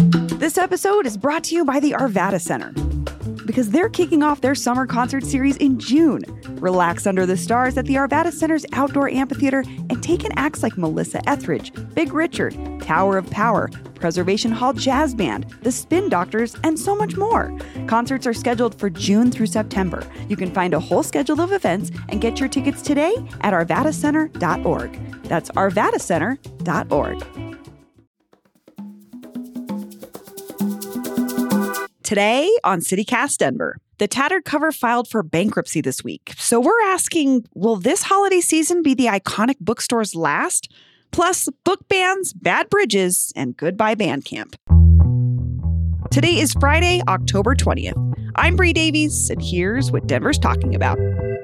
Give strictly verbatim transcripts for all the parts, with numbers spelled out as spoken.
This episode is brought to you by the Arvada Center, because they're kicking off their summer concert series in June. Relax under the stars at the Arvada Center's outdoor amphitheater and take in acts like Melissa Etheridge, Big Richard, Tower of Power, Preservation Hall Jazz Band, The Spin Doctors, and so much more. Concerts are scheduled for June through September. You can find a whole schedule of events and get your tickets today at arvada center dot org. That's arvada center dot org. Today on CityCast Denver, the Tattered Cover filed for bankruptcy this week. So we're asking, will this holiday season be the iconic bookstore's last? Plus, book bans, bad bridges, and goodbye Bandcamp. Today is Friday, October twentieth. I'm Bree Davies, and here's what Denver's talking about.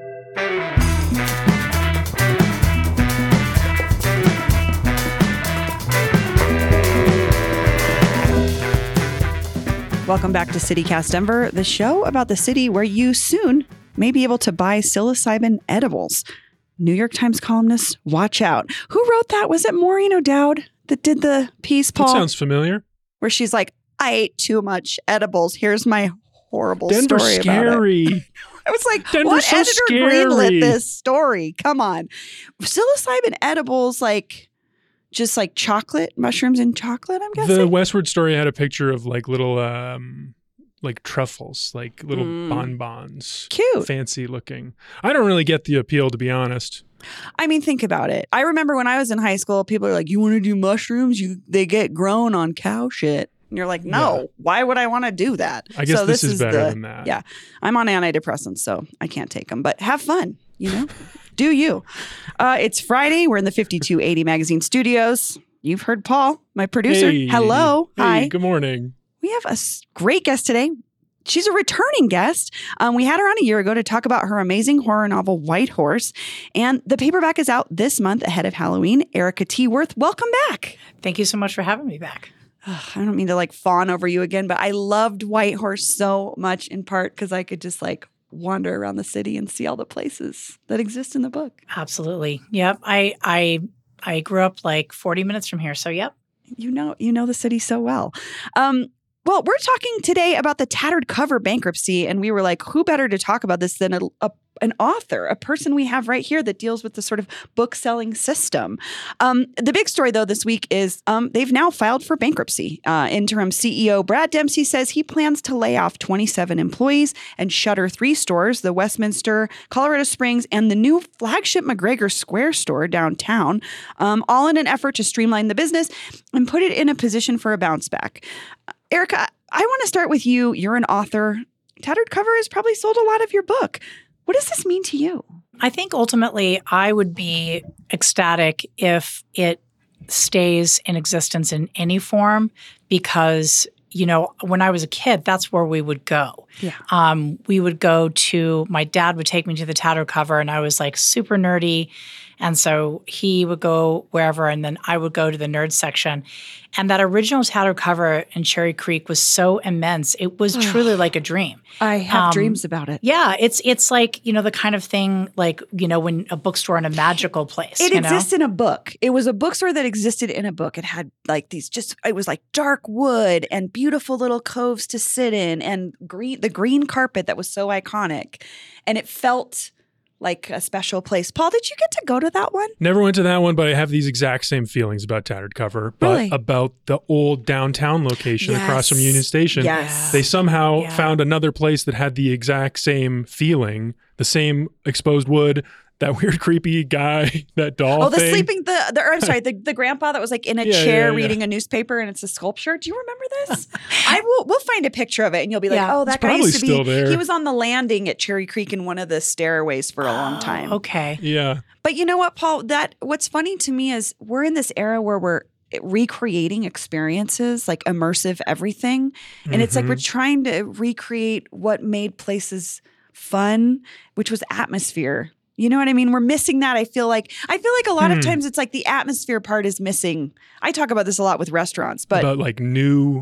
Welcome back to CityCast Denver, the show about the city where you soon may be able to buy psilocybin edibles. New York Times columnist, watch out. Who wrote that? Was it Maureen O'Dowd that did the piece, Paul? That sounds familiar. Where she's like, I ate too much edibles. Here's my horrible Denver's story scary. about it. I was like, Denver's what so editor scary. greenlit this story? Come on. Psilocybin edibles, like... just like chocolate, mushrooms and chocolate, I'm guessing? The Westward Story had a picture of like little, um, like truffles, like little Mm. bonbons. Cute. Fancy looking. I don't really get the appeal, to be honest. I mean, think about it. I remember when I was in high school, people are like, you want to do mushrooms? You They get grown on cow shit. And you're like, no, Yeah. why would I want to do that? I guess So this, is better the- than that. Yeah. I'm on antidepressants, so I can't take them. But have fun, you know? Do you. Uh, it's Friday. We're in the fifty-two eighty Magazine studios. You've heard Paul, my producer. Hey. Hello. Hey, Hi. good morning. We have a s- great guest today. She's a returning guest. Um, we had her on a year ago to talk about her amazing horror novel, White Horse. And the paperback is out this month ahead of Halloween. Erica T. Worth, welcome back. Thank you so much for having me back. Ugh, I don't mean to like fawn over you again, but I loved White Horse so much in part because I could just like wander around the city and see all the places that exist in the book. Absolutely. Yep. I I I grew up like forty minutes from here. So yep. You know, you know the city so well. Um, well, we're talking today about the Tattered Cover bankruptcy, and we were like, who better to talk about this than a, a, an author, a person we have right here that deals with the sort of book selling system. Um, the big story, though, this week is um, they've now filed for bankruptcy. Uh, interim C E O Brad Dempsey says he plans to lay off twenty-seven employees and shutter three stores, the Westminster, Colorado Springs, and the new flagship McGregor Square store downtown, um, all in an effort to streamline the business and put it in a position for a bounce back. Uh, Erica, I want to start with you. You're an author. Tattered Cover has probably sold a lot of your book. What does this mean to you? I think ultimately I would be ecstatic if it stays in existence in any form because, you know, when I was a kid, that's where we would go. Yeah. Um, we would go to, my dad would take me to the Tattered Cover and I was like super nerdy. And so he would go wherever and then I would go to the nerd section. And that original Tattered Cover in Cherry Creek was so immense. It was truly like a dream. I have Um, dreams about it. Yeah, it's it's like, you know, the kind of thing like, you know, when a bookstore in a magical place. It you exists know? in a book. It was a bookstore that existed in a book. It had like these just, it was like dark wood and beautiful little coves to sit in and green, the green carpet that was so iconic. And it felt like a special place. Paul, did you get to go to that one? Never went to that one, but I have these exact same feelings about Tattered Cover, but Really? about the old downtown location across from Yes. Union Station. Yes. They somehow Yeah. found another place that had the exact same feeling, the same exposed wood, that weird creepy guy, that doll Oh, the thing. sleeping, the, the or I'm sorry, the, the grandpa that was like in a Yeah, chair yeah, yeah. reading a newspaper and it's a sculpture. Do you remember this? I will, we'll find a picture of it and you'll be like, Yeah. oh, that It's guy probably used to still be, there. he was on the landing at Cherry Creek in one of the stairways for a long time. Okay. Yeah. But you know what, Paul, that what's funny to me is we're in this era where we're recreating experiences, like immersive everything. And it's like Mhm. we're trying to recreate what made places fun, which was atmosphere. You know what I mean? We're missing that. I feel like I feel like a lot Hmm. of times it's like the atmosphere part is missing. I talk about this a lot with restaurants, but about like new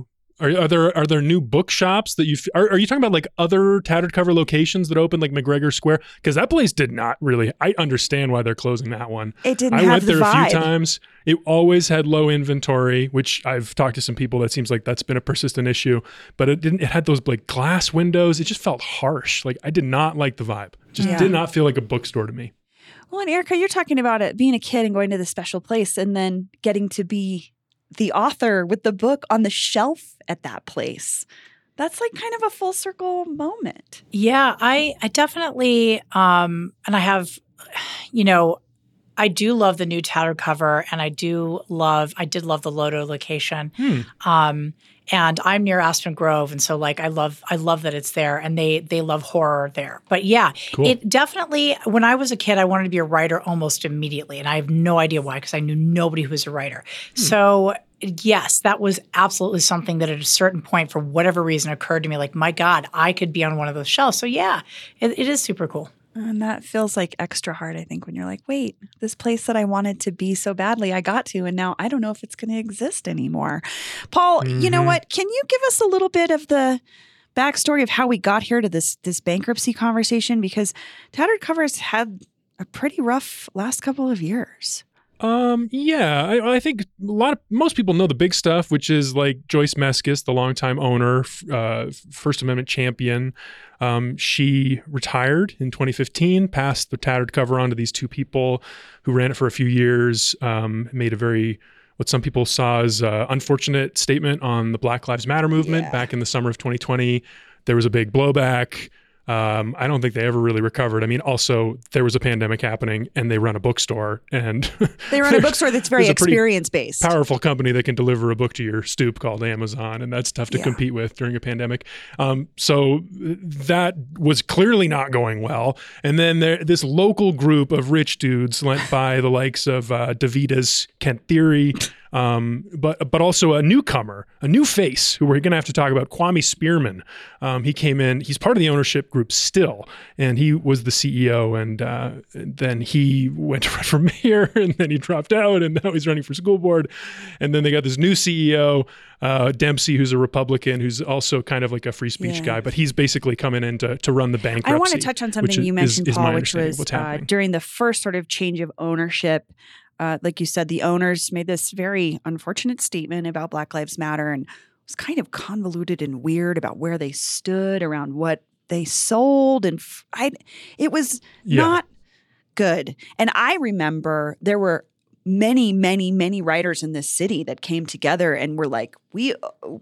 Are, are there are there new bookshops that you f- are, are you talking about like other Tattered Cover locations that opened like McGregor Square? Because that place did not really. I understand why they're closing that one. It didn't I have went the there vibe. a few times. It always had low inventory, which I've talked to some people that seems like that's been a persistent issue. But it didn't. It had those like glass windows. It just felt harsh. Like I did not like the vibe. It just Yeah. did not feel like a bookstore to me. Well, and Erica, you're talking about it being a kid and going to this special place and then getting to be the author with the book on the shelf at that place. That's like kind of a full circle moment. Yeah, I, I definitely, um, and I have, you know, I do love the new Tattered Cover, and I do love, I did love the Lodo location. Hmm. Um, and I'm near Aspen Grove, and so like I love, I love that it's there, and they they love horror there. But yeah, Cool. it definitely. When I was a kid, I wanted to be a writer almost immediately, and I have no idea why because I knew nobody who was a writer. Hmm. So yes, that was absolutely something that at a certain point, for whatever reason, occurred to me. Like, my God, I could be on one of those shelves. So yeah, it, it is super cool. And that feels like extra hard, I think, when you're like, wait, this place that I wanted to be so badly, I got to, and now I don't know if it's going to exist anymore. Paul, mm-hmm. you know what? Can you give us a little bit of the backstory of how we got here to this this bankruptcy conversation? Because Tattered Covers had a pretty rough last couple of years. Um, yeah, I, I think a lot of, most people know the big stuff, which is like Joyce Meskis, the longtime owner, uh, First Amendment champion. Um, she retired in twenty fifteen, passed the Tattered Cover on to these two people who ran it for a few years, um, made a very, what some people saw as uh, unfortunate statement on the Black Lives Matter movement yeah. back in the summer of twenty twenty. There was a big blowback. Um, I don't think they ever really recovered. I mean, also there was a pandemic happening and they run a bookstore and they run a bookstore that's very experience based. Powerful company that can deliver a book to your stoop called Amazon. And that's tough to yeah. compete with during a pandemic. Um, so that was clearly not going well. And then there, this local group of rich dudes lent by the likes of uh, DeVita's Kent Theory, Um, but but also a newcomer, a new face who we're going to have to talk about, Kwame Spearman. Um, he came in, he's part of the ownership group still, and he was the C E O, and uh, then he went to run for mayor, and then he dropped out, and now he's running for school board. And then they got this new C E O, uh, Dempsey, who's a Republican, who's also kind of like a free speech yeah. guy, but he's basically coming in to, to run the bankruptcy. I want to touch on something is, you mentioned, is, is Paul, which was uh, during the first sort of change of ownership. Uh, like you said, the owners made this very unfortunate statement about Black Lives Matter and it was kind of convoluted and weird about where they stood around what they sold. And f- I, it was yeah. not good. And I remember there were many, many, many writers in this city that came together and were like, we,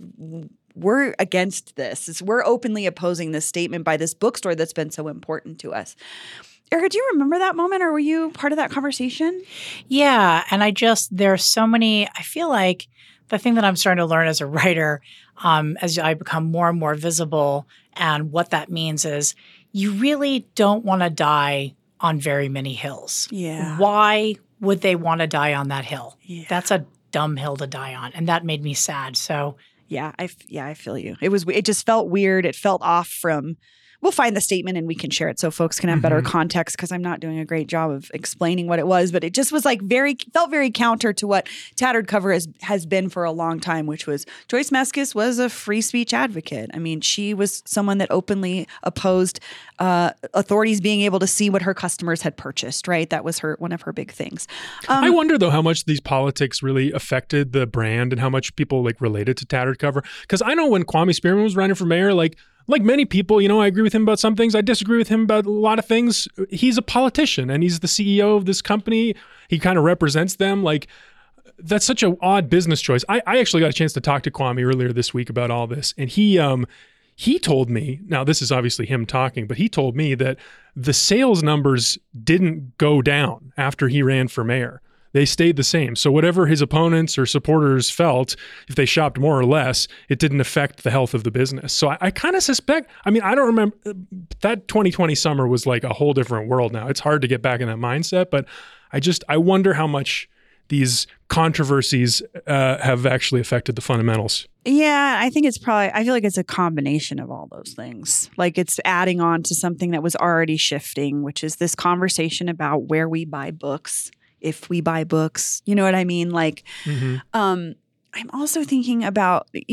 we're against this. We're openly opposing this statement by this bookstore that's been so important to us. Erica, do you remember that moment or were you part of that conversation? Yeah. And I just, there are so many, I feel like the thing that I'm starting to learn as a writer, um, as I become more and more visible, and what that means is you really don't want to die on very many hills. Yeah. Why would they want to die on that hill? Yeah. That's a dumb hill to die on. And that made me sad. So yeah, I, yeah, I feel you. It was, it just felt weird. It felt off from, we'll find the statement and we can share it so folks can have mm-hmm. better context because I'm not doing a great job of explaining what it was, but it just was like very, felt very counter to what Tattered Cover has, has been for a long time, which was Joyce Meskis was a free speech advocate. I mean, she was someone that openly opposed uh, authorities being able to see what her customers had purchased, right? That was her, one of her big things. Um, I wonder though, how much these politics really affected the brand and how much people like related to Tattered Cover. Because I know when Kwame Spearman was running for mayor, like, Like many people, you know, I agree with him about some things. I disagree with him about a lot of things. He's a politician and he's the C E O of this company. He kind of represents them. Like, that's such an odd business choice. I, I actually got a chance to talk to Kwame earlier this week about all this. And he um, he told me, now this is obviously him talking, but he told me that the sales numbers didn't go down after he ran for mayor. They stayed the same. So whatever his opponents or supporters felt, if they shopped more or less, it didn't affect the health of the business. So I, I kind of suspect, I mean, I don't remember, that twenty twenty summer was like a whole different world now. It's hard to get back in that mindset, but I just, I wonder how much these controversies uh, have actually affected the fundamentals. Yeah, I think it's probably, I feel like it's a combination of all those things. Like it's adding on to something that was already shifting, which is this conversation about where we buy books. If we buy books, you know what I mean? Like, mm-hmm. um, I'm also thinking about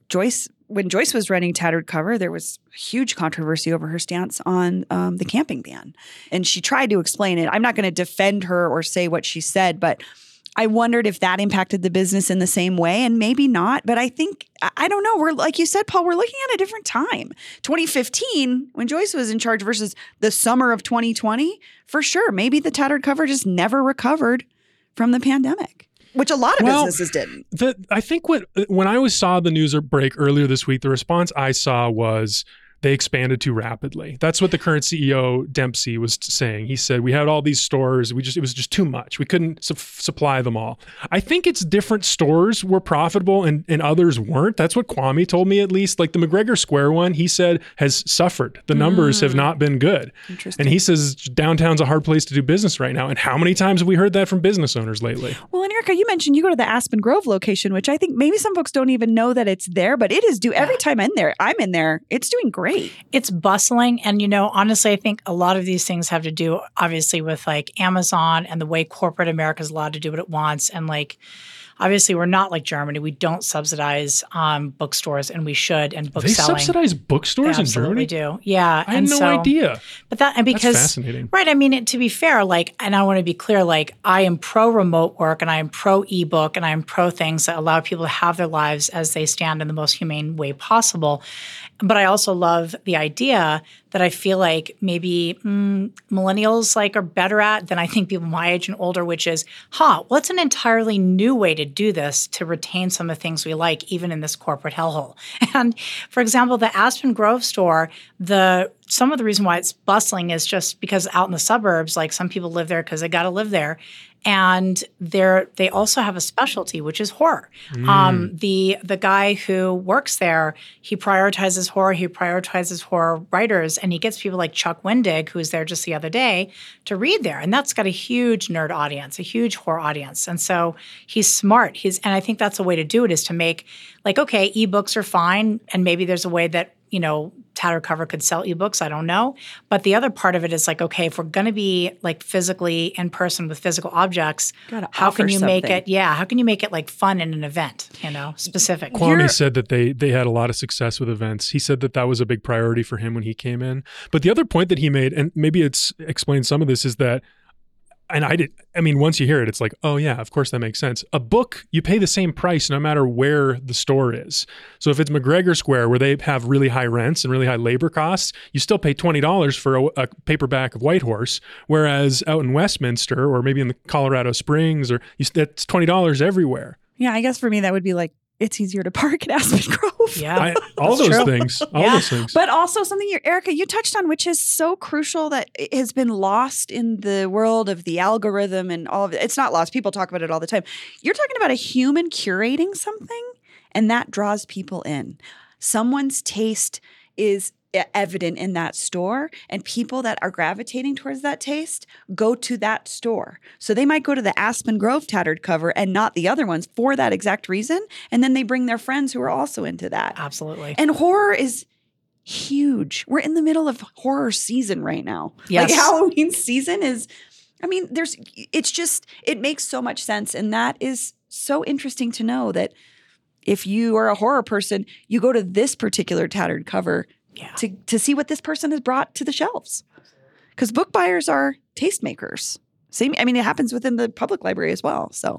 Joyce, when Joyce was running Tattered Cover, there was huge controversy over her stance on um, the camping ban. And she tried to explain it. I'm not going to defend her or say what she said, but I wondered if that impacted the business in the same way, and maybe not. But I think, I don't know. We're, like you said, Paul, we're looking at a different time. twenty fifteen, when Joyce was in charge versus the summer of twenty twenty, for sure. Maybe the Tattered Cover just never recovered from the pandemic, which a lot of well, businesses didn't. The, I think what when I was saw the news break earlier this week, the response I saw was they expanded too rapidly. That's what the current C E O, Dempsey, was saying. He said, we had all these stores. We just, it was just too much. We couldn't su- supply them all. I think it's different stores were profitable and, and others weren't. That's what Kwame told me, at least. Like the McGregor Square one, he said, has suffered. The numbers mm. have not been good. Interesting. And he says downtown's a hard place to do business right now. And how many times have we heard that from business owners lately? Well, and Erica, you mentioned you go to the Aspen Grove location, which I think maybe some folks don't even know that it's there, but it is due every time I'm in there. I'm in there. It's doing great. It's bustling. And, you know, honestly, I think a lot of these things have to do, obviously, with like Amazon and the way corporate America is allowed to do what it wants. And like, obviously, we're not like Germany. We don't subsidize um, bookstores, and we should. And book they selling. subsidize bookstores they in Germany? Absolutely do. Yeah. I had and no so, idea. But that, and because, That's fascinating. Right. I mean, it, to be fair, like, and I want to be clear, like, I am pro remote work and I am pro ebook and I am pro things that allow people to have their lives as they stand in the most humane way possible. But I also love the idea that I feel like maybe mm, millennials like are better at than I think people my age and older, which is, huh, what's an entirely new way to do this to retain some of the things we like, even in this corporate hellhole? And for example, the Aspen Grove store, the some of the reason why it's bustling is just because out in the suburbs, like some people live there because they got to live there. And they're, they also have a specialty, which is horror. Mm. Um, the the guy who works there, he prioritizes horror. He prioritizes horror writers, and he gets people like Chuck Wendig, who was there just the other day, to read there. And that's got a huge nerd audience, a huge horror audience. And so he's smart. He's, and I think that's a way to do it, is to make, like, okay, ebooks are fine, and maybe there's a way that, you know, Tattered Cover could sell ebooks. I don't know. But the other part of it is like, okay, if we're going to be like physically in person with physical objects, how can you something. make it, yeah, how can you make it like fun in an event, you know, specific? Kwame You're, said that they they had a lot of success with events. He said that that was a big priority for him when he came in. But the other point that he made, and maybe it's explains some of this, is that, and I did, I mean, once you hear it, it's like, oh yeah, of course that makes sense. A book, you pay the same price no matter where the store is. So if it's McGregor Square, where they have really high rents and really high labor costs, you still pay twenty dollars for a, a paperback of Whitehorse. Whereas out in Westminster, or maybe in the Colorado Springs, or you, that's twenty dollars everywhere. Yeah, I guess for me that would be like, it's easier to park at Aspen Grove. Yeah, I, all those true. things. All Yeah. those things. But also something, you, Erica, you touched on, which is so crucial that it has been lost in the world of the algorithm and all of it. It's not lost. People talk about it all the time. You're talking about a human curating something, and that draws people in. Someone's taste is evident in that store, and people that are gravitating towards that taste go to that store. So they might go to the Aspen Grove Tattered Cover and not the other ones for that exact reason. And then they bring their friends who are also into that. Absolutely. And horror is huge. We're in the middle of horror season right now. Yes. Like Halloween season is, I mean, there's, it's just, it makes so much sense. And that is so interesting to know that if you are a horror person, you go to this particular Tattered Cover Yeah. to, to see what this person has brought to the shelves. Because book buyers are tastemakers. Same, I mean, it happens within the public library as well. So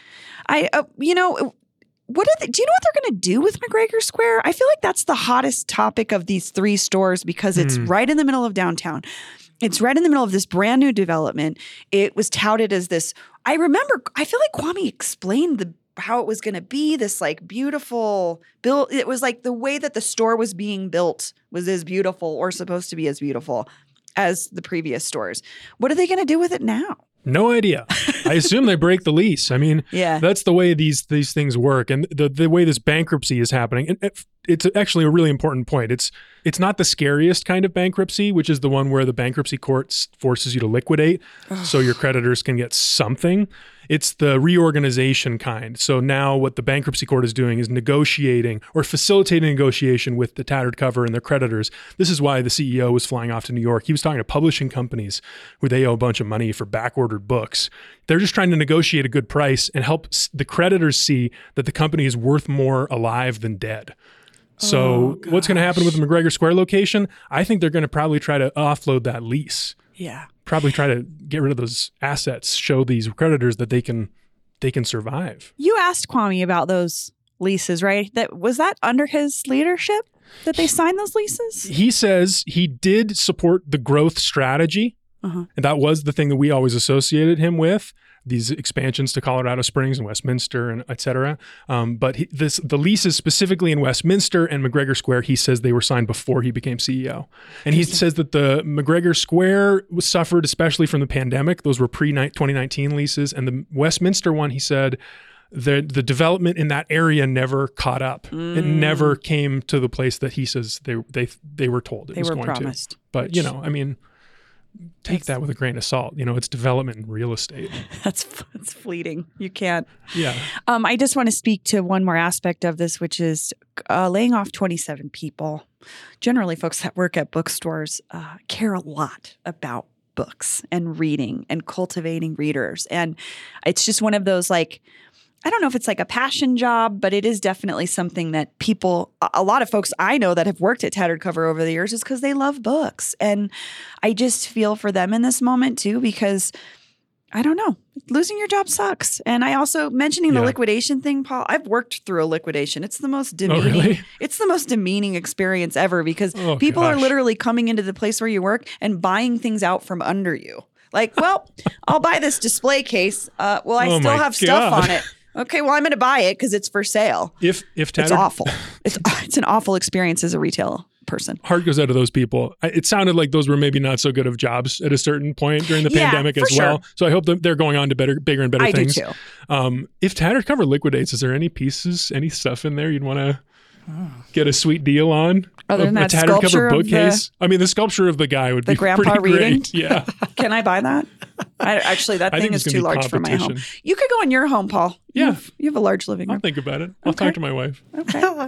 I, uh, you know, what are they, do you know what they're going to do with McGregor Square? I feel like that's the hottest topic of these three stores because it's Mm. right in the middle of downtown. It's right in the middle of this brand new development. It was touted as this, I remember, I feel like Kwame explained the how it was going to be, this like beautiful build. It was like the way that the store was being built was as beautiful, or supposed to be as beautiful, as the previous stores. What are they going to do with it now? No idea. I assume they break the lease. I mean, Yeah. that's the way these these things work, and the the way this bankruptcy is happening. And it, it's actually a really important point. It's it's not the scariest kind of bankruptcy, which is the one where the bankruptcy court forces you to liquidate, so your creditors can get something. It's the reorganization kind. So now what the bankruptcy court is doing is negotiating or facilitating negotiation with the tattered cover and their creditors. This is why the C E O was flying off to New York. He was talking to publishing companies where they owe a bunch of money for backordered books. They're just trying to negotiate a good price and help the creditors see that the company is worth more alive than dead. So Oh, what's going to happen with gosh. the McGregor Square location? I think they're going to probably try to offload that lease. Yeah. Probably try to get rid of those assets, show these creditors that they can they can survive. You asked Kwame about those leases, right? That was that under his leadership that they signed those leases? He says he did support the growth strategy, Uh-huh. and that was the thing that we always associated him with. These expansions to Colorado Springs and Westminster and et cetera. Um, but he, this, the leases specifically in Westminster and McGregor Square, he says they were signed before he became C E O. And he says that the McGregor Square was suffered especially from the pandemic. Those were pre-twenty nineteen leases. And the Westminster one, he said, the the development in that area never caught up. Mm. It never came to the place that he says they they they were told it They was were going promised. to. But, you know, I mean, take That's- that with a grain of salt. You know, it's development in real estate. That's that's fleeting. You can't. Yeah. Um, I just want to speak to one more aspect of this, which is uh, laying off twenty-seven people. Generally, folks that work at bookstores uh, care a lot about books and reading and cultivating readers. And it's just one of those, like, I don't know if it's like a passion job, but it is definitely something that people, a- a lot of folks I know that have worked at Tattered Cover over the years is because they love books. And I just feel for them in this moment too, because I don't know, losing your job sucks. And I also, mentioning the Yeah. liquidation thing, Paul, I've worked through a liquidation. It's the most Oh, demeaning, really? it's the most demeaning experience ever because Oh, people are gosh. literally coming into the place where you work and buying things out from under you. Like, well, I'll buy this display case. Uh, well, I Oh, still my have stuff God. on it. Okay, well, I'm going to buy it because it's for sale. If if It's tattered awful. It's it's an awful experience as a retail person. heart goes out to those people. I- It sounded like those were maybe not so good of jobs at a certain point during the Yeah, pandemic for as well. sure. So I hope that they're going on to better, bigger and better I things. do too. Um, if Tattered Cover liquidates, is there any pieces, any stuff in there you'd want to get a sweet deal on? Other a, than a that Tattered sculpture Cover of bookcase? I mean, the sculpture of the guy would The be grandpa pretty reading? great. Yeah. Can I buy that? I, actually, that I thing think is it's too gonna be large for my home. competition. You could go in your home, Paul. You Yeah. have, you have a large living I'll room. think about it. I'll Okay. talk to my wife. Okay.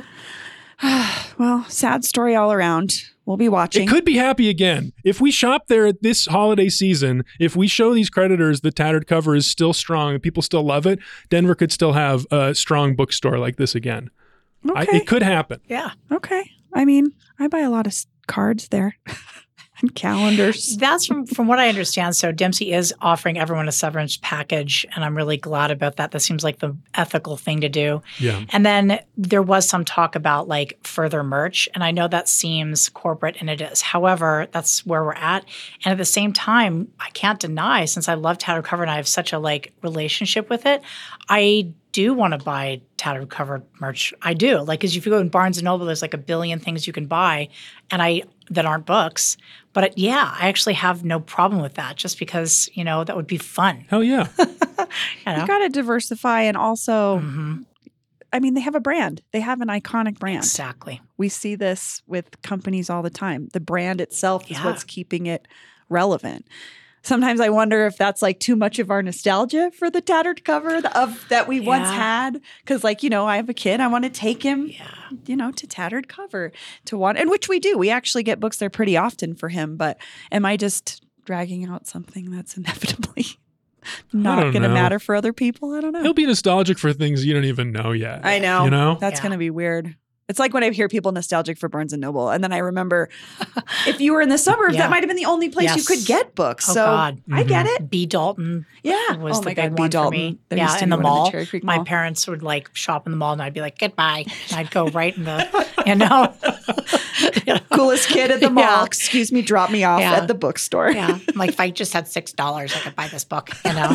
Well, sad story all around. We'll be watching. It could be happy again. If we shop there at this holiday season, if we show these creditors the Tattered Cover is still strong and people still love it, Denver could still have a strong bookstore like this again. I, Okay. it could happen. Yeah. Okay. I mean, I buy a lot of s- cards there and calendars. That's from from what I understand. So Dempsey is offering everyone a severance package, and I'm really glad about that. That seems like the ethical thing to do. Yeah. And then there was some talk about like further merch, and I know that seems corporate, and it is. However, that's where we're at. And at the same time, I can't deny, since I love Tattered Cover and I have such a like relationship with it, I do want to buy Tattered Cover merch. I do. Like, because if you go in Barnes and Noble, there's like a billion things you can buy, and I that aren't books. But it, yeah, I actually have no problem with that, just because you know that would be fun. Hell yeah. You know? You got to diversify and also, Mhm. I mean, they have a brand. They have an iconic brand. Exactly. We see this with companies all the time. The brand itself is Yeah. what's keeping it relevant. Sometimes I wonder if that's like too much of our nostalgia for the Tattered Cover of that we once Yeah. had. Because, like, you know, I have a kid. I want to take him, Yeah. you know, to Tattered Cover to want, and which we do. We actually get books there pretty often for him. But am I just dragging out something that's inevitably not don't going to know. matter for other people? I don't know. He'll be nostalgic for things you don't even know yet. I know. You know? That's Yeah. going to be weird. It's like when I hear people nostalgic for Barnes and Noble, and then I remember if you were in the suburbs, Yeah. that might have been the only place you Yes. could get books. Oh, so God. I get it. B. Dalton Yeah, was oh the my big God, B. one Dalton. for me. There Yeah, used to in be the one mall. Cherry Creek My Mall. parents would like shop in the mall, and I'd be like, "Goodbye," and I'd go right in the, you know, You know? Coolest kid at the mall. Yeah. Excuse me, drop me off Yeah. at the bookstore. Yeah, I'm like if I just had six dollars, I could buy this book. You know,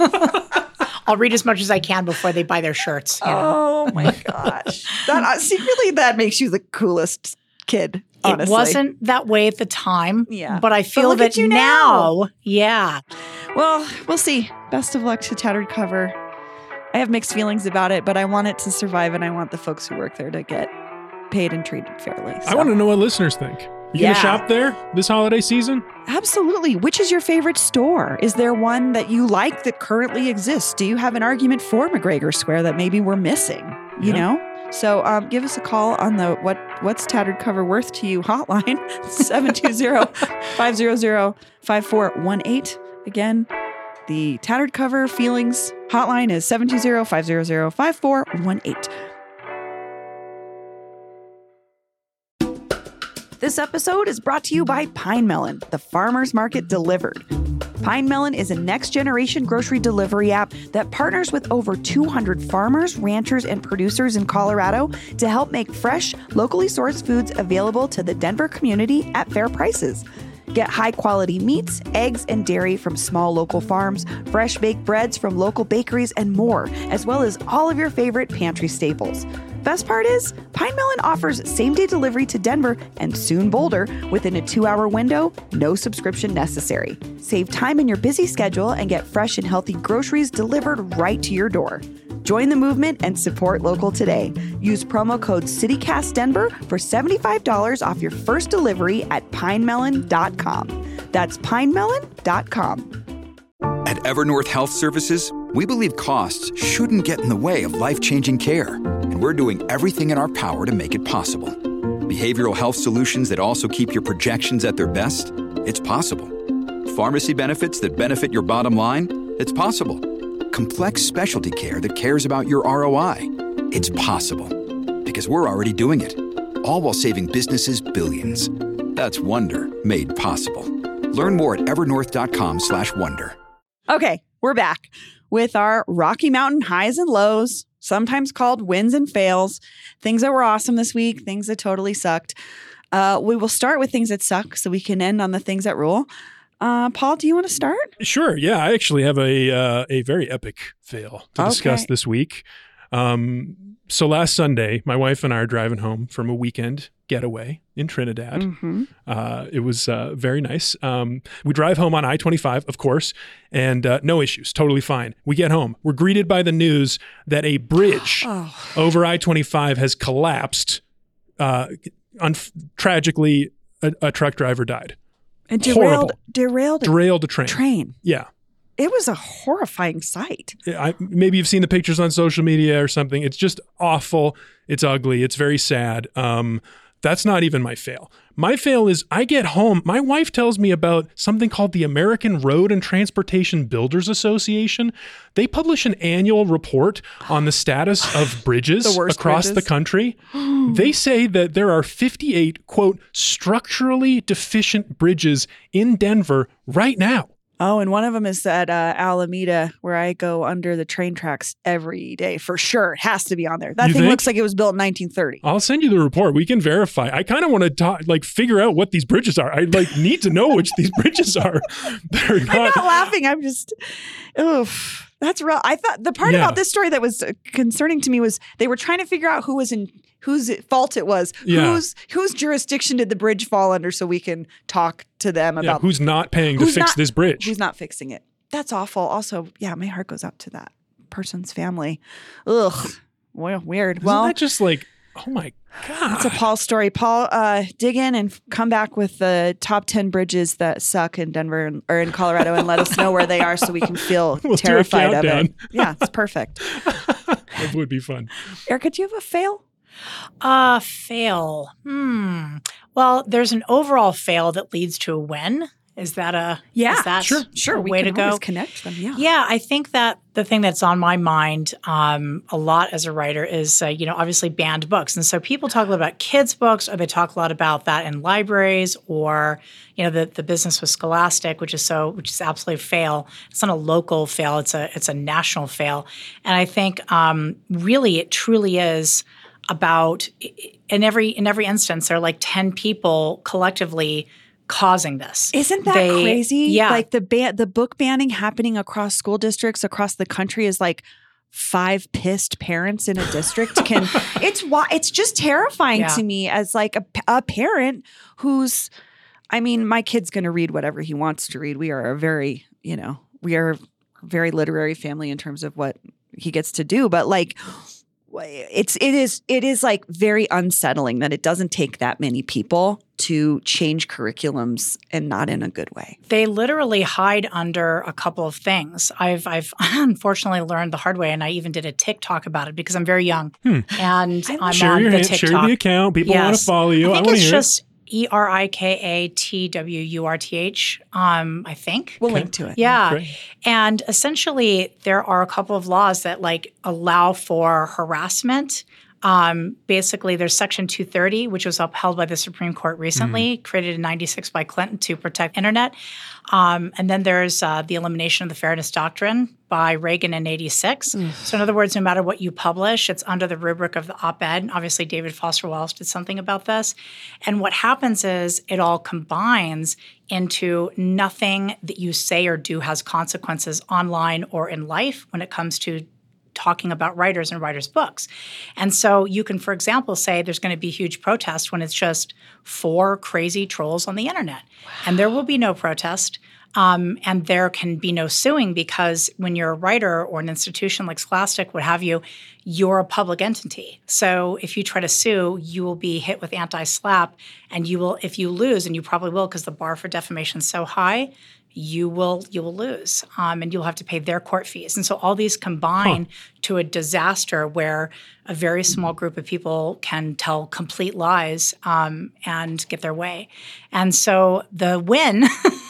I'll read as much as I can before they buy their shirts. You know? Oh my gosh, that uh, secretly that makes you the coolest kid. Honestly, It wasn't that way at the time. Yeah. but I But feel look that at you now. now. Yeah, Well, we'll see. Best of luck to Tattered Cover. I have mixed feelings about it, but I want it to survive, and I want the folks who work there to get paid and treated fairly. I So, want to know what listeners think. You Yeah. gonna shop there this holiday season? Absolutely. Which is your favorite store? Is there one that you like that currently exists? Do you have an argument for McGregor Square that maybe we're missing? You Yeah. know? So um, give us a call on the what what's tattered cover worth to you hotline, seven two zero, five zero zero, five four one eight. Again, the tattered cover feelings hotline is seven two zero, five zero zero, five four one eight. This episode is brought to you by Pine Melon, the farmer's market delivered. Pine Melon is a next-generation grocery delivery app that partners with over two hundred farmers, ranchers, and producers in Colorado to help make fresh, locally sourced foods available to the Denver community at fair prices. Get high-quality meats, eggs, and dairy from small local farms, fresh baked breads from local bakeries, and more, as well as all of your favorite pantry staples. Best part is, Pine Melon offers same-day delivery to Denver and soon Boulder within a two-hour window, no subscription necessary. Save time in your busy schedule and get fresh and healthy groceries delivered right to your door. Join the movement and support local today. Use promo code CityCastDenver for seventy-five dollars off your first delivery at pine melon dot com. That's pine melon dot com. At Evernorth Health Services, we believe costs shouldn't get in the way of life-changing care, and we're doing everything in our power to make it possible. Behavioral health solutions that also keep your projections at their best? It's possible. Pharmacy benefits that benefit your bottom line? It's possible. Complex specialty care that cares about your R O I? It's possible. Because we're already doing it. All while saving businesses billions. That's Wonder made possible. Learn more at evernorth.com slash wonder. Okay, we're back with our Rocky Mountain highs and lows, sometimes called wins and fails, things that were awesome this week, things that totally sucked. Uh, we will start with things that suck so we can end on the things that rule. Uh, Paul, do you want to start? Sure. Yeah, I actually have a uh, a very epic fail to Okay. discuss this week. Um, so last Sunday, my wife and I are driving home from a weekend getaway in Trinidad. Mm-hmm. Uh, it was uh, very nice. Um, we drive home on I twenty-five, of course, and uh, no issues, totally fine. We get home. We're greeted by the news that a bridge Oh. over I twenty-five has collapsed. Uh, un- tragically, a, a truck driver died. And derailed, Horrible. derailed a Derailed a train. train. Yeah. It was a horrifying sight. I, maybe you've seen the pictures on social media or something. It's just awful. It's ugly. It's very sad. Um, that's not even my fail. My fail is I get home. My wife tells me about something called the American Road and Transportation Builders Association. They publish an annual report on the status of bridges The worst across bridges. the country. They say that there are fifty-eight, quote, structurally deficient bridges in Denver right now. Oh, and one of them is at uh, Alameda, where I go under the train tracks every day for sure. It has to be on there. That You thing think? looks like it was built in nineteen thirty. I'll send you the report. We can verify. I kind of want to talk, like figure out what these bridges are. I like need to know which these bridges are. They're I'm not. not laughing. I'm just, oof. That's real. I thought the part Yeah. about this story that was uh, concerning to me was they were trying to figure out who was in whose fault it was. Yeah. Whose whose jurisdiction did the bridge fall under, so we can talk to them Yeah, about who's not paying to who's fix not- this bridge? who's not fixing it. That's awful. Also, yeah, my heart goes out to that person's family. Ugh. Well, weird. Isn't well, that just like, oh my god? it's a Paul story. Paul, uh, dig in and come back with the top ten bridges that suck in Denver and, or in Colorado and let us know where they are so we can feel We'll do a terrified of it. countdown. Yeah, it's perfect. That would be fun. Erica, do you have a fail? Uh, fail. Hmm. Well, there's an overall fail that leads to a win. Is that a Yeah, Is that sure. Sure, a we way can to always go? connect them. Yeah. Yeah, I think that the thing that's on my mind um, a lot as a writer is, uh, you know, obviously banned books. And so people talk a lot about kids' books, or they talk a lot about that in libraries, or, you know, the, the business with Scholastic, which is so, which is absolutely a fail. It's not a local fail, it's a, it's a national fail. And I think um, really it truly is about, in every, in every instance, there are like ten people collectively causing this. Isn't that They- crazy? Yeah. Like the ban- the book banning happening across school districts across the country is like five pissed parents in a district can it's why it's just terrifying Yeah. to me as like a, a parent who's I mean, my kid's going to read whatever he wants to read. We are a very, you know, we are a very literary family in terms of what he gets to do, but like it's it is it is like very unsettling that it doesn't take that many people to change curriculums and not in a good way. They literally hide under a couple of things. I've I've unfortunately learned the hard way, and I even did a TikTok about it because I'm very young, Hmm. and I'm Share on your the hand, TikTok. share the account. People want Yes. to follow you. I I, think want to it's hear just E R I K A T W U R T H, um, I think. We'll Okay. link to it. Yeah. Great. And essentially, there are a couple of laws that like allow for harassment. Um, basically, there's Section two thirty, which was upheld by the Supreme Court recently, created in ninety-six by Clinton to protect internet. Um, and then there's uh, the elimination of the Fairness Doctrine by Reagan in eighty-six. So in other words, no matter what you publish, it's under the rubric of the op-ed. Obviously, David Foster Wallace did something about this. And what happens is it all combines into nothing that you say or do has consequences online or in life when it comes to talking about writers and writers' books. And so you can, for example, say there's going to be huge protest when it's just four crazy trolls on the internet. Wow. And there will be no protest. Um, and there can be no suing because when you're a writer or an institution like Scholastic, what have you, you're a public entity. So if you try to sue, you will be hit with anti-SLAPP, and you will, if you lose, and you probably will because the bar for defamation is so high, you will you will lose, um, and you'll have to pay their court fees. And so all these combine huh. to a disaster where a very small group of people can tell complete lies um, and get their way. And so the win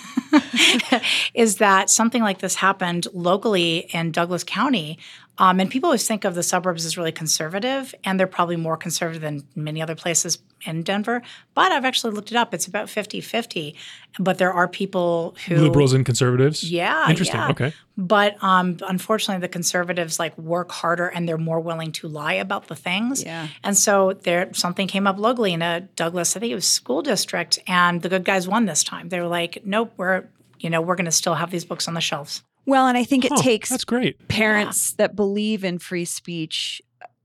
is that something like this happened locally in Douglas County. Um, and people always think of the suburbs as really conservative, and they're probably more conservative than many other places in Denver. But I've actually looked it up. It's about fifty-fifty. But there are people who— Liberals and conservatives? Yeah. Interesting. Yeah. Okay. But um, unfortunately, the conservatives like work harder, and they're more willing to lie about the things. Yeah. And so there, something came up locally in a Douglas, I think it was school district, and the good guys won this time. They were like, nope, we're, you know, we're going to still have these books on the shelves. Well, and I think it Huh, takes that's great. parents that believe in free speech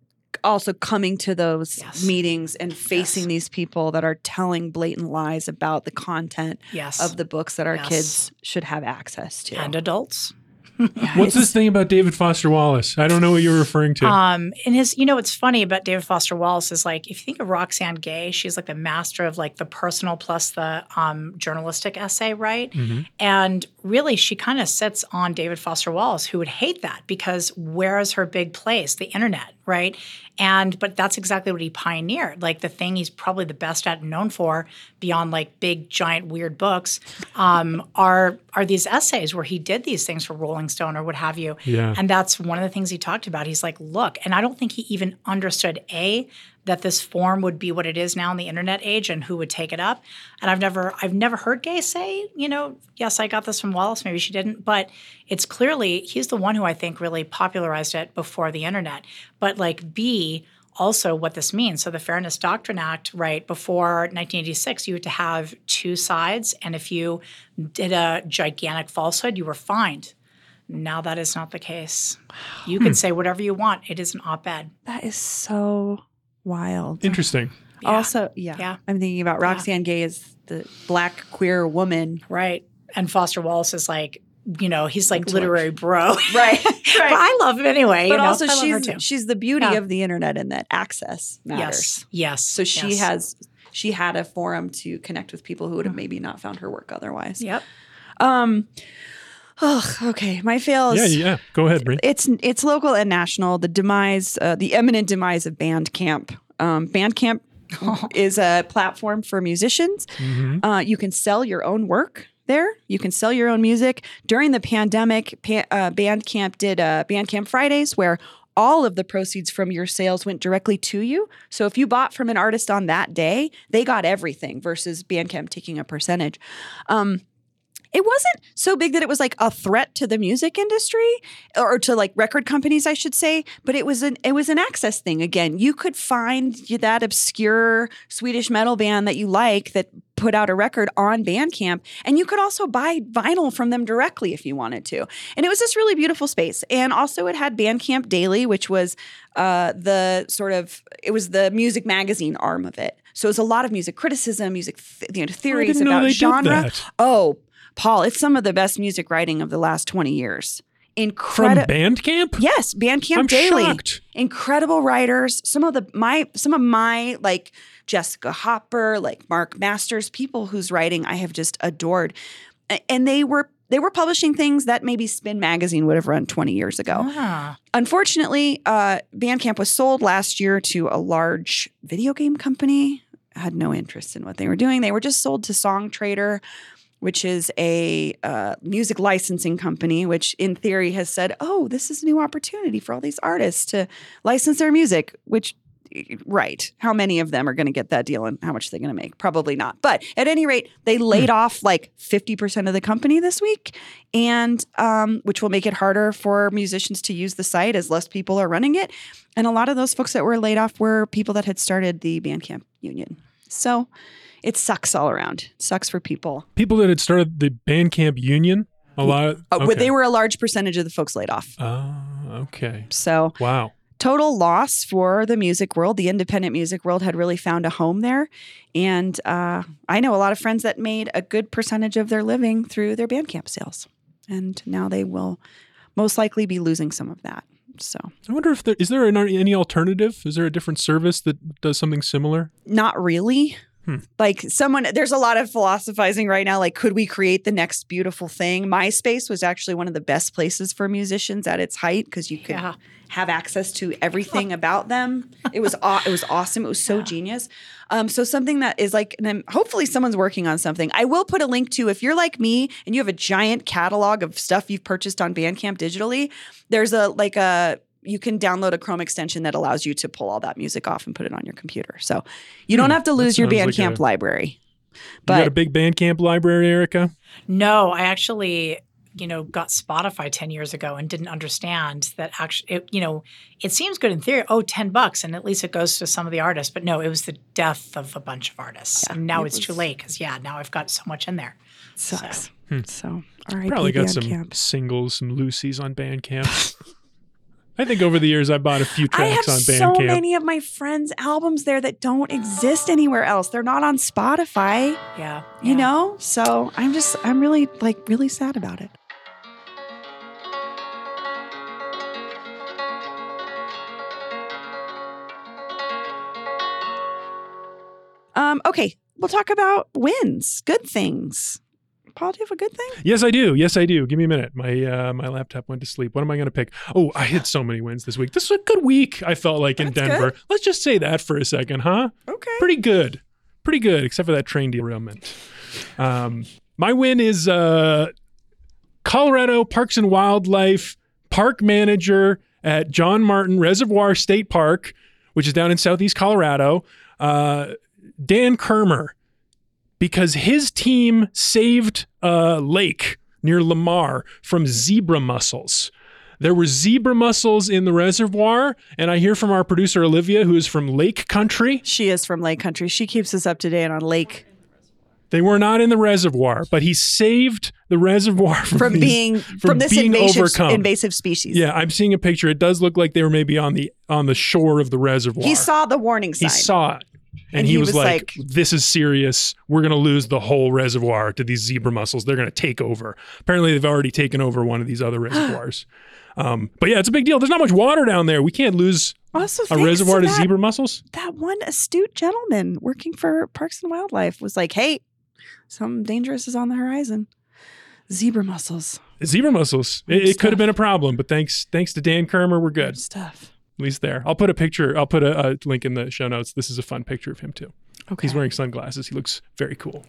also coming to those Yes. meetings and facing Yes. these people that are telling blatant lies about the content Yes. of the books that our Yes. kids should have access to. And adults. Yeah, What's it's- this thing about David Foster Wallace? I don't know what you're referring to. Um, and his, you know, what's funny about David Foster Wallace is like, if you think of Roxane Gay, she's like the master of like the personal plus the um, journalistic essay, right? Mhm. And really, she kind of sits on David Foster Wallace, who would hate that because where is her big place? The internet, right? And but that's exactly what he pioneered. Like the thing he's probably the best at and known for, beyond like big, giant, weird books, um, are are these essays where he did these things for Rolling Stone or what have you. Yeah. And that's one of the things he talked about. He's like, look, and I don't think he even understood, A, that this form would be what it is now in the internet age and who would take it up. And I've never I've never heard Gay say, you know, yes, I got this from Wallace, maybe she didn't. But it's clearly, he's the one who I think really popularized it before the internet. But like B, also what this means. So the Fairness Doctrine Act, right, before nineteen eighty-six, you had to have two sides. And if you did a gigantic falsehood, you were fined. Now that is not the case. You can say whatever you want. It is an op-ed. That is so wild. Interesting. Yeah. Also, yeah, Yeah. I'm thinking about Roxane Gay as the black queer woman. Right. And Foster Wallace is like, you know, he's like Intellectual. literary bro. Right. But I love him anyway. But you know? also, I love her she's too. she's the beauty Yeah. of the internet and that access matters. Yes. Yes. So she yes. has she had a forum to connect with people who would have maybe not found her work otherwise. Yep. Um. Oh, okay. My fail is Yeah, yeah. Go ahead, Bree. it's it's local and national. The demise, uh, the imminent demise of Bandcamp. Um, Bandcamp is a platform for musicians. Mhm. Uh, you can sell your own work there. You can sell your own music. During the pandemic, pa- uh, Bandcamp did uh, Bandcamp Fridays where all of the proceeds from your sales went directly to you. So if you bought from an artist on that day, they got everything versus Bandcamp taking a percentage. Um, It wasn't so big that it was like a threat to the music industry or to like record companies, I should say, but it was an it was an access thing. Again, you could find that obscure Swedish metal band that you like that put out a record on Bandcamp, and you could also buy vinyl from them directly if you wanted to. And it was this really beautiful space. And also it had Bandcamp Daily, which was uh, the sort of, it was the music magazine arm of it. So it was a lot of music criticism, music th- you know, theories didn't know about they did genre. that. Oh, Paul, it's some of the best music writing of the last twenty years. From Incredible. Bandcamp? Yes, Bandcamp I'm Daily. shocked. Incredible writers. Some of the my some of my like Jessica Hopper, like Mark Masters, people whose writing I have just adored. A- And they were they were publishing things that maybe Spin Magazine would have run twenty years ago. Ah. Unfortunately, uh, Bandcamp was sold last year to a large video game company. Had no interest in what they were doing. They were just sold to Song Trader, which is a uh, music licensing company, which in theory has said, oh, this is a new opportunity for all these artists to license their music, which, right, how many of them are going to get that deal and how much they're going to make? Probably not. But at any rate, they laid Hmm. off like fifty percent of the company this week, and um, which will make it harder for musicians to use the site as less people are running it. And a lot of those folks that were laid off were people that had started the Bandcamp union. So it sucks all around. It sucks for people. People that had started the Bandcamp union, a lot. Of, Uh, okay. But they were a large percentage of the folks laid off. Oh, okay. So Wow. total loss for the music world. The independent music world had really found a home there. And uh, I know a lot of friends that made a good percentage of their living through their Bandcamp sales. And now they will most likely be losing some of that. So I wonder if there is there an, any alternative? Is there a different service that does something similar? not really. Hmm. Like someone, there's a lot of philosophizing right now. Like, could we create the next beautiful thing? MySpace was actually one of the best places for musicians at its height because you could Yeah. have access to everything about them. It was aw- it was awesome. It was so genius. Um, so something that is like, and then hopefully someone's working on something. I will put a link to, if you're like me and you have a giant catalog of stuff you've purchased on Bandcamp digitally, there's a like a you can download a Chrome extension that allows you to pull all that music off and put it on your computer. So you don't Hmm, have to that lose your sounds like Bandcamp a- library. You got a But big Bandcamp library, Erica? No, I actually, you know, got Spotify ten years ago and didn't understand that actually, it, you know, it seems good in theory. Oh, ten bucks. And at least it goes to some of the artists. But no, it was the death of a bunch of artists. Yeah, and now it it's too was- late because, yeah, now I've got so much in there. it sucks. Hmm. So all right, Probably got some Bandcamp. singles, some Lucy's on Bandcamp. I think over the years I bought a few I have tracks on so Bandcamp. many of my friends' albums there that don't exist anywhere else. They're not on Spotify. Yeah. You yeah. know? So I'm just, I'm really, like, really sad about it. Um, okay, we'll talk about wins, good things. Paul, do you have a good thing? Yes, I do. Yes, I do. Give me a minute. My uh, my laptop went to sleep. What am I going to pick? Oh, I hit so many wins this week. This was a good week, I felt like, in That's Denver. good. Let's just say that for a second, huh? Okay. Pretty good. Pretty good, except for that train derailment. Um, my win is uh, Colorado Parks and Wildlife park manager at John Martin Reservoir State Park, which is down in southeast Colorado, uh, Dan Kermer, because his team saved a lake near Lamar from zebra mussels. There were zebra mussels in the reservoir, and I hear from our producer Olivia, who is from Lake Country. She is from Lake Country. She keeps us up to date on Lake. They were not in the reservoir, but he saved the reservoir from, From these- being from, this being invasive overcome. invasive species. Yeah, I'm seeing a picture. It does look like they were maybe on the on the shore of the reservoir. He saw the warning He sign. saw it. And, And he, he was, was like, like- this is serious. We're going to lose the whole reservoir to these zebra mussels. They're going to take over. Apparently, they've already taken over one of these other reservoirs. Um, but yeah, it's a big deal. There's not much water down there. We can't lose Also, a thanks reservoir to to that, zebra mussels. that one astute gentleman working for Parks and Wildlife was like, hey, something dangerous is on the horizon. Zebra mussels. Zebra mussels. It, it could have been a problem, but thanks thanks to Dan Kermer, we're good. Good stuff. At least there. I'll put a picture. I'll put a, a link in the show notes. This is a fun picture of him too. Okay. He's wearing sunglasses. He looks very cool.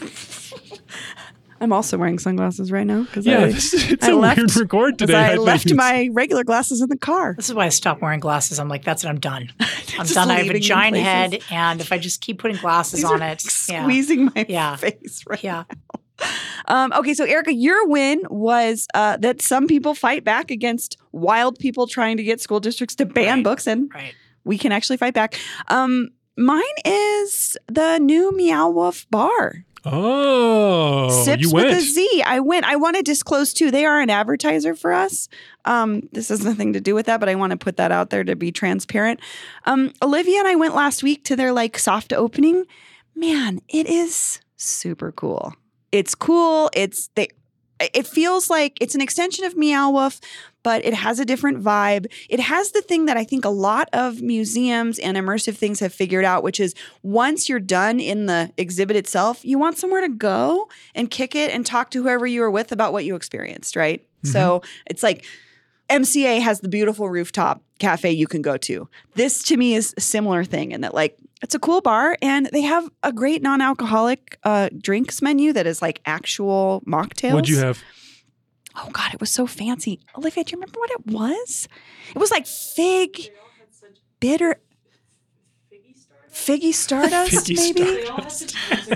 I'm also wearing sunglasses right now because Yeah, I, this, it's I a left, weird record 'cause today. I think left it's- my regular glasses in the car. This is why I stopped wearing glasses. I'm like, that's it. I'm done. I'm Just done. I have a leaving in giant places. head, and if I just keep putting glasses These on are it, yeah, squeezing my Yeah. face right yeah. Um, okay, so Erica, your win was uh, that some people fight back against wild people trying to get school districts to ban Right. books, and Right. we can actually fight back. Um, mine is the new Meow Wolf bar. Oh, Sips you with went. a Z. I went. I want to disclose too. They are an advertiser for us. Um, this has nothing to do with that, but I want to put that out there to be transparent. Um, Olivia and I went last week to their like soft opening. Man, it is super cool. It's cool. It's they it feels like it's an extension of Meow Wolf, but it has a different vibe. It has the thing that I think a lot of museums and immersive things have figured out, which is once you're done in the exhibit itself, you want somewhere to go and kick it and talk to whoever you were with about what you experienced, right? Mm-hmm. So it's like M C A has the beautiful rooftop cafe you can go to. This to me is a similar thing in that like it's a cool bar and they have a great non-alcoholic uh, drinks menu that is like actual mocktails. What'd you have? Oh God, it was so fancy. Olivia, do you remember what it was? It was like fig, bitter, figgy stardust, Figgy maybe? Stardust.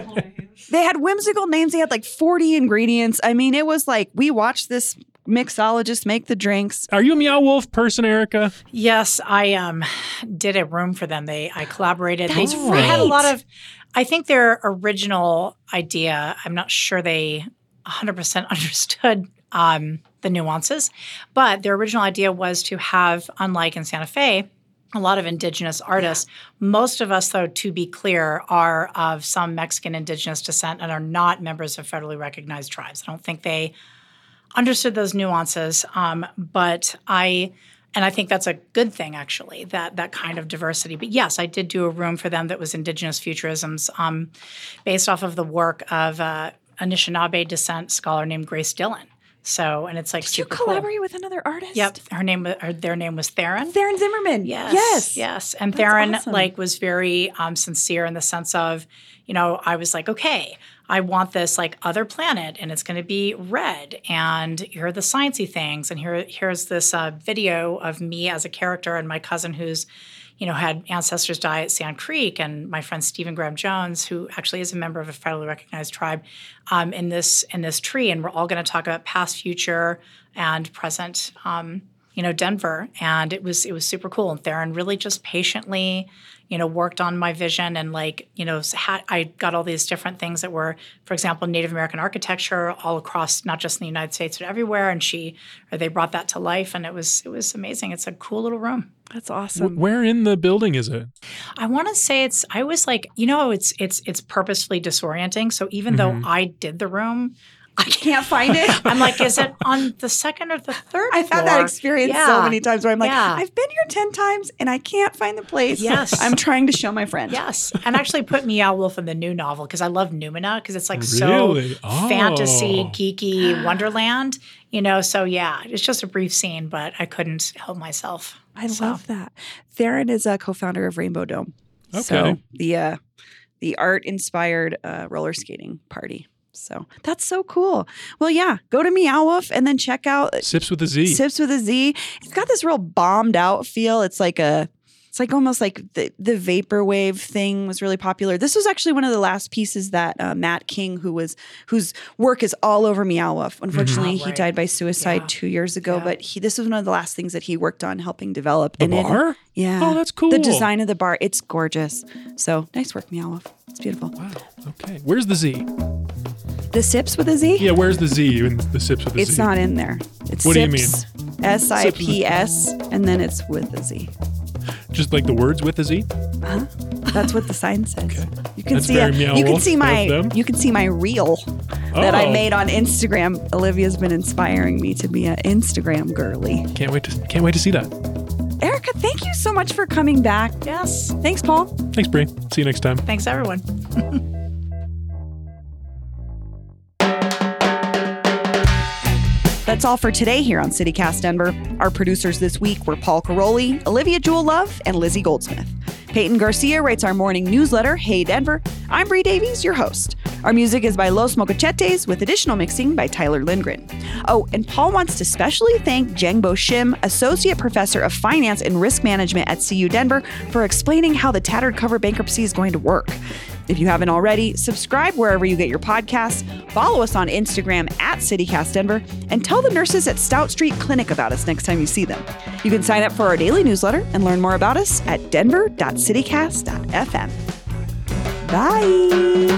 They had whimsical names. They had like forty ingredients. I mean, it was like we watched this mixologist make the drinks. Are you a Meow Wolf person, Erica? Yes, I um did a room for them. They I collaborated. That's they, right. they had a lot of, I think their original idea, I'm not sure they one hundred percent understood um, the nuances, but their original idea was to have, unlike in Santa Fe, a lot of indigenous artists. Most of us, though, to be clear, are of some Mexican indigenous descent and are not members of federally recognized tribes. I don't think they understood those nuances, um, but I, and I think that's a good thing, actually, that that kind of diversity. But yes, I did do a room for them that was Indigenous Futurisms, um, based off of the work of uh, Anishinaabe descent scholar named Grace Dillon. So, and it's like Did super you collaborate cool. with another artist? Yep, her name, or their name was Theron. Theron Zimmerman. Yes, Yes. yes. And That's Theron awesome. like was very um, sincere in the sense of, you know, I was like, okay, I want this like other planet, and it's going to be red, and here are the sciencey things, and here here's this uh, video of me as a character and my cousin who's, you know, had ancestors die at Sand Creek, and my friend Stephen Graham Jones, who actually is a member of a federally recognized tribe, um, in this in this tree, and we're all going to talk about past, future, and present, um, you know, Denver, and it was it was super cool. And Theron really just patiently, you know, worked on my vision, and like, you know, had, I got all these different things that were, for example, Native American architecture all across, not just in the United States but everywhere, and she or they brought that to life, and it was it was amazing. It's a cool little room. That's awesome. W- where in the building is it? I want to say it's. I was like, you know, it's it's it's purposefully disorienting. So even Mm-hmm. though I did the room, I can't. Can't find it. I'm like, is it on the second or the third? I've had that floor? experience Yeah. so many times where I'm like, Yeah. I've been here ten times and I can't find the place. Yes. I'm trying to show my friend. Yes, and actually put Meow Wolf in the new novel because I love Numina because it's like Really? so Oh. fantasy, geeky Wonderland. You know, so yeah, it's just a brief scene, but I couldn't help myself. I So, love that. Theron is a co-founder of Rainbow Dome. Okay. So the uh, the art-inspired uh, roller skating party. So that's so cool. Well, yeah, go to Meow Wolf and then check out Sips with a Z. Sips with a Z. It's got this real bombed out feel. It's like a, it's like almost like the, the vaporwave thing was really popular. This was actually one of the last pieces that uh, Matt King, who was whose work is all over Meow Wolf. Unfortunately, Oh, he right. died by suicide Yeah. two years ago. Yeah. But he, this was one of the last things that he worked on helping develop. The And it- bar? yeah. Oh, that's cool. The design of the bar, it's gorgeous. So nice work, Meow Wolf. It's beautiful. Wow. Okay. Where's the Z? The Sips with a Z? Yeah, where's the Z in the Sips with a Z? It's not in there. It's What do you Sips, S I P S, and then it's with a Z. Just like the words with a Z? Huh? That's what the sign says. Okay. You can That's see very a- Meow you can Wolf see my of them. you can see my reel that I Oh. made on Instagram. Olivia's been inspiring me to be an Instagram girly. Can't wait to can't wait to see that. Erica, thank you so much for coming back. yes, Thanks, Paul. Thanks, Bree. See you next time. thanks everyone. That's all for today here on CityCast Denver. Our producers this week were Paul Caroli, Olivia Jewel Love, and Lizzie Goldsmith. Peyton Garcia writes our morning newsletter, Hey Denver. I'm Bree Davies, your host. Our music is by Los Mocachetes, with additional mixing by Tyler Lindgren. Oh, and Paul wants to specially thank Jengbo Shim, Associate Professor of Finance and Risk Management at C U Denver, for explaining how the tattered cover bankruptcy is going to work. If you haven't already, subscribe wherever you get your podcasts, follow us on Instagram at CityCast Denver, and tell the nurses at Stout Street Clinic about us next time you see them. You can sign up for our daily newsletter and learn more about us at denver dot citycast dot f m. Bye!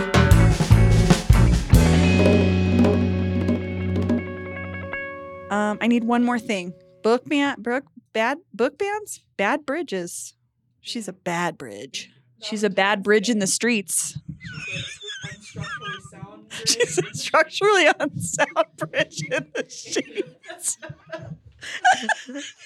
Um, I need one more thing. Book band, book, bad book bands, bad bridges. She's a bad bridge. She's a bad bridge in the streets. She's a structurally unsound bridge in the sheets.